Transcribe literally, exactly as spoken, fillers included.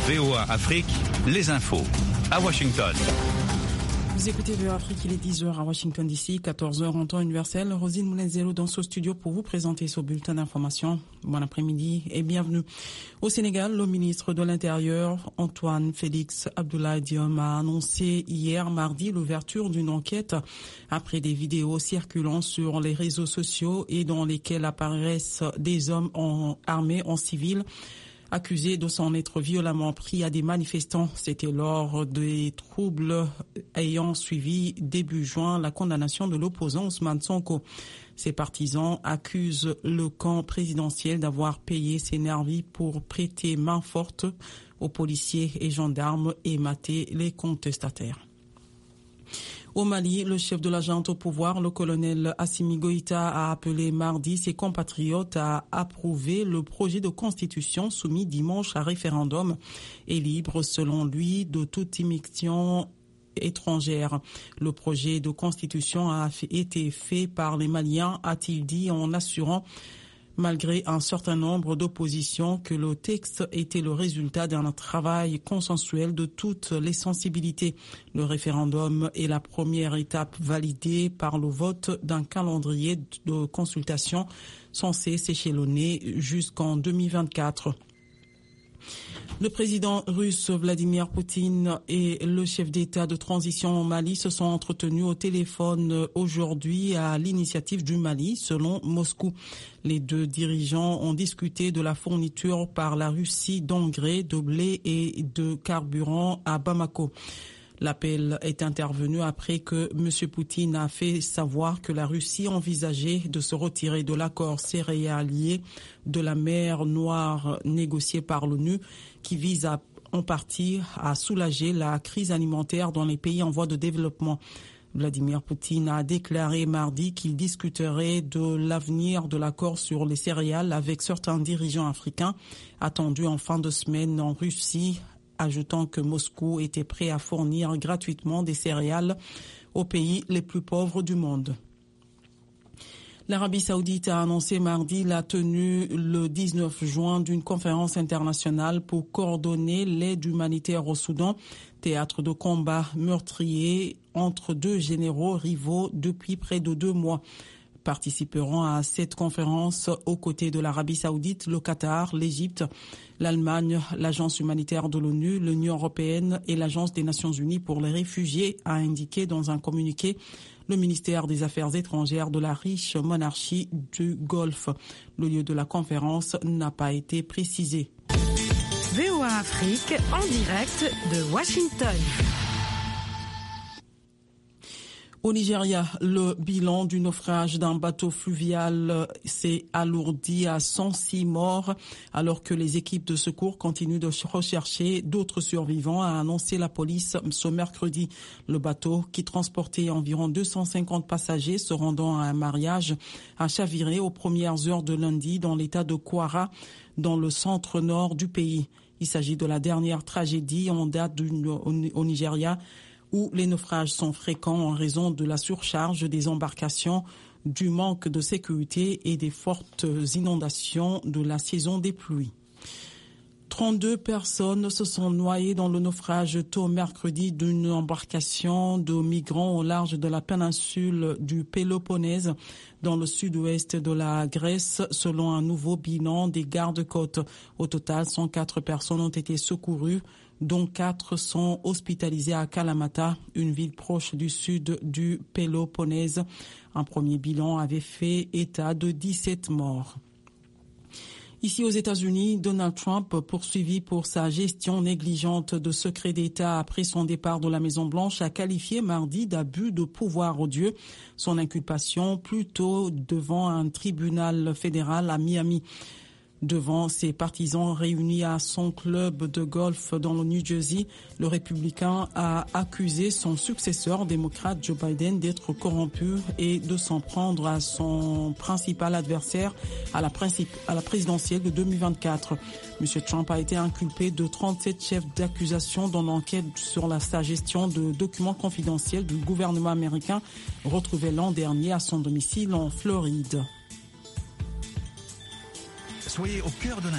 V O A Afrique, les infos à Washington. Vous écoutez V O A Afrique, il est dix heures à Washington D C, quatorze heures en temps universel. Rosine Moulenzelo dans ce studio pour vous présenter ce bulletin d'information. Bon après-midi et bienvenue. Au Sénégal, le ministre de l'Intérieur, Antoine Félix Abdoulaye Diome, a annoncé hier mardi l'ouverture d'une enquête après des vidéos circulant sur les réseaux sociaux et dans lesquelles apparaissent des hommes en, armés en civil accusé de s'en être violemment pris à des manifestants. C'était lors des troubles ayant suivi début juin la condamnation de l'opposant Ousmane Sonko. Ses partisans accusent le camp présidentiel d'avoir payé ses nervis pour prêter main forte aux policiers et gendarmes et mater les contestataires. Au Mali, le chef de la junte au pouvoir, le colonel Assimi Goïta, a appelé mardi ses compatriotes à approuver le projet de constitution soumis dimanche à référendum et libre, selon lui, de toute immixtion étrangère. Le projet de constitution a été fait par les Maliens, a-t-il dit, en assurant, malgré un certain nombre d'oppositions, que le texte était le résultat d'un travail consensuel de toutes les sensibilités. Le référendum est la première étape validée par le vote d'un calendrier de consultation censé s'échelonner jusqu'en deux mille vingt-quatre. Le président russe Vladimir Poutine et le chef d'État de transition au Mali se sont entretenus au téléphone aujourd'hui à l'initiative du Mali, selon Moscou. Les deux dirigeants ont discuté de la fourniture par la Russie d'engrais, de blé et de carburant à Bamako. L'appel est intervenu après que M. Poutine a fait savoir que la Russie envisageait de se retirer de l'accord céréalier de la mer Noire négocié par l'ONU qui vise à, en partie à soulager la crise alimentaire dans les pays en voie de développement. Vladimir Poutine a déclaré mardi qu'il discuterait de l'avenir de l'accord sur les céréales avec certains dirigeants africains attendus en fin de semaine en Russie, ajoutant que Moscou était prêt à fournir gratuitement des céréales aux pays les plus pauvres du monde. L'Arabie saoudite a annoncé mardi la tenue le dix-neuf juin d'une conférence internationale pour coordonner l'aide humanitaire au Soudan, théâtre de combat meurtrier entre deux généraux rivaux depuis près de deux mois. Participeront à cette conférence aux côtés de l'Arabie saoudite, le Qatar, l'Égypte, l'Allemagne, l'Agence humanitaire de l'ONU, l'Union européenne et l'Agence des Nations unies pour les réfugiés, a indiqué dans un communiqué le ministère des Affaires étrangères de la riche monarchie du Golfe. Le lieu de la conférence n'a pas été précisé. V O A Afrique en direct de Washington. Au Nigeria, le bilan du naufrage d'un bateau fluvial s'est alourdi à cent six morts, alors que les équipes de secours continuent de rechercher d'autres survivants, a annoncé la police ce mercredi. Le bateau, qui transportait environ deux cent cinquante passagers se rendant à un mariage, a chaviré aux premières heures de lundi dans l'état de Kwara, dans le centre-nord du pays. Il s'agit de la dernière tragédie en date du, au, au Nigeria, où les naufrages sont fréquents en raison de la surcharge des embarcations, du manque de sécurité et des fortes inondations de la saison des pluies. trente-deux personnes se sont noyées dans le naufrage tôt mercredi d'une embarcation de migrants au large de la péninsule du Péloponnèse, dans le sud-ouest de la Grèce, selon un nouveau bilan des gardes-côtes. Au total, cent quatre personnes ont été secourues, dont quatre sont hospitalisés à Kalamata, une ville proche du sud du Péloponnèse. Un premier bilan avait fait état de dix-sept morts. Ici aux États-Unis, Donald Trump, poursuivi pour sa gestion négligente de secrets d'État après son départ de la Maison-Blanche, a qualifié mardi d'abus de pouvoir odieux son inculpation plus tôt devant un tribunal fédéral à Miami. Devant ses partisans réunis à son club de golf dans le New Jersey, le républicain a accusé son successeur démocrate Joe Biden d'être corrompu et de s'en prendre à son principal adversaire à la, principe, à la présidentielle de deux mille vingt-quatre. M. Trump a été inculpé de trente-sept chefs d'accusation dans l'enquête sur la, sa gestion de documents confidentiels du gouvernement américain retrouvés l'an dernier à son domicile en Floride. Soyez au cœur de